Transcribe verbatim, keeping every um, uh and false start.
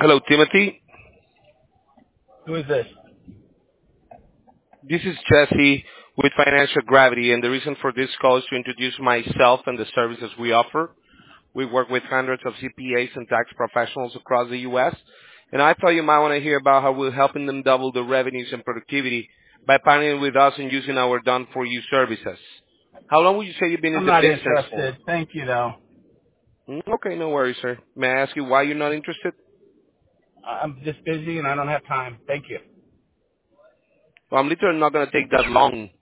Hello, Timothy. Who is this? This is Jesse with Financial Gravity, and the reason for this call is to introduce myself and the services we offer. We work with hundreds of C P As and tax professionals across the U S, and I thought you might want to hear about how we're helping them double their revenues and productivity by partnering with us and using our done-for-you services. How long would you say you've been in I'm the not business for? interested. Thank you, though. Mm, Okay, no worries, sir. May I ask you why you're not interested? I'm just busy and I don't have time. Thank you. Well, I'm literally not going to take that long.